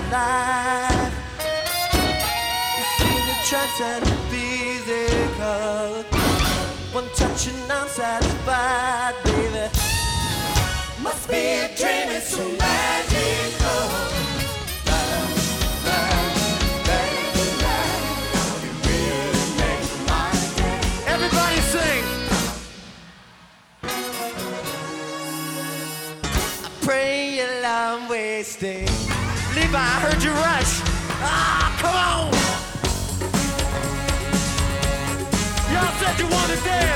life. You see the trance and the physical. One touch and I'm satisfied, baby. Must be a dream, it's so magical. Everybody sing. I pray your love wasting. Levi, I heard you rush. Ah, come on. Y'all said you wanted dance.